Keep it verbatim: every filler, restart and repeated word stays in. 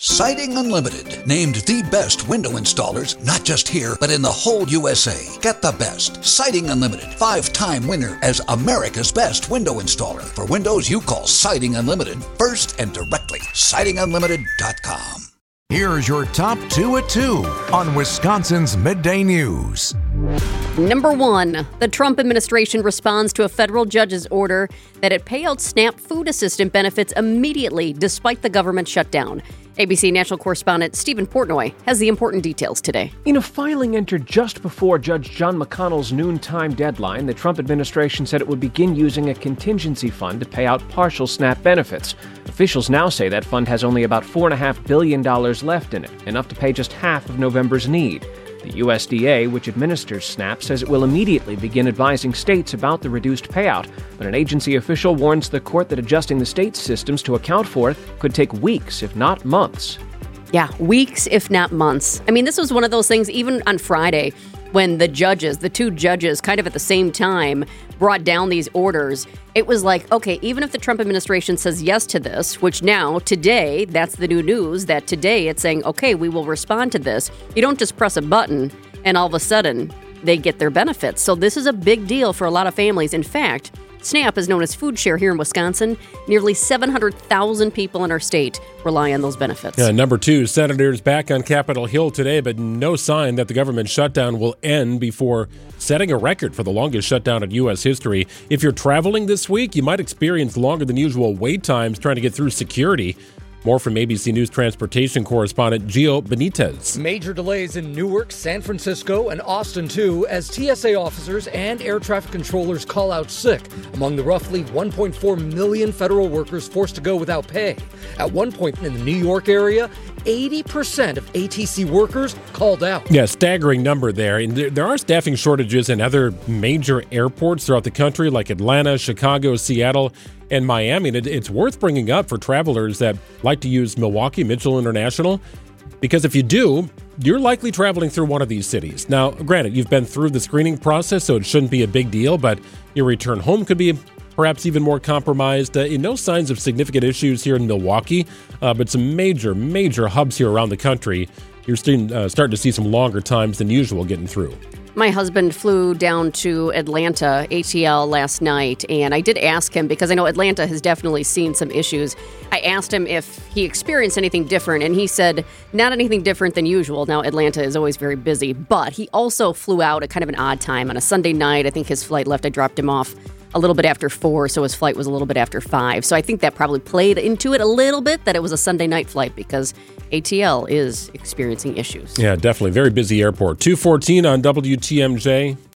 Siding Unlimited, named the best window installers, not just here, but in the whole U S A. Get the best. Siding Unlimited, five-time winner as America's best window installer. For windows you call Siding Unlimited first and directly. siding unlimited dot com. Here's your top two at two on Wisconsin's Midday News. Number one, the Trump administration responds to a federal judge's order that it pay out SNAP food assistance benefits immediately despite the government shutdown. A B C national correspondent Stephen Portnoy has the important details today. In a filing entered just before Judge John McConnell's noontime deadline, the Trump administration said it would begin using a contingency fund to pay out partial SNAP benefits. Officials now say that fund has only about four point five billion dollars left in it, enough to pay just half of November's need. The U S D A, which administers SNAP, says it will immediately begin advising states about the reduced payout, but an agency official warns the court that adjusting the state's systems to account for it could take weeks, if not months. Yeah, weeks, if not months. I mean, this was one of those things, even on Friday, when the judges, the two judges, kind of at the same time, brought down these orders. It was like, okay, even if the Trump administration says yes to this, which now, today, that's the new news, that today it's saying, okay, we will respond to this. You don't just press a button and all of a sudden they get their benefits. So this is a big deal for a lot of families. In fact, SNAP is known as food share here in Wisconsin. Nearly seven hundred thousand people in our state rely on those benefits. Yeah, number two, senators back on Capitol Hill today, but no sign that the government shutdown will end before setting a record for the longest shutdown in U S history. If you're traveling this week, you might experience longer than usual wait times trying to get through security. More from A B C News transportation correspondent Gio Benitez. Major delays in Newark, San Francisco, and Austin, too, as T S A officers and air traffic controllers call out sick among the roughly one point four million federal workers forced to go without pay. At one point in the New York area, eighty percent of A T C workers called out. Yeah, staggering number there. And there, there are staffing shortages in other major airports throughout the country, like Atlanta, Chicago, Seattle, and Miami. And it, it's worth bringing up for travelers that like to use Milwaukee Mitchell International, because if you do, you're likely traveling through one of these cities. Now, granted, you've been through the screening process, so it shouldn't be a big deal, but your return home could be perhaps even more compromised. Uh, no signs of significant issues here in Milwaukee, uh, but some major, major hubs here around the country. You're starting, uh, starting to see some longer times than usual getting through. My husband flew down to Atlanta, A T L, last night, and I did ask him, because I know Atlanta has definitely seen some issues. I asked him if he experienced anything different, and he said not anything different than usual. Now, Atlanta is always very busy, but he also flew out at kind of an odd time on a Sunday night. I think his flight left. I dropped him off a little bit after four, so his flight was a little bit after five. So I think that probably played into it a little bit, that it was a Sunday night flight, because A T L is experiencing issues. Yeah, definitely. Very busy airport. two fourteen on W T M J.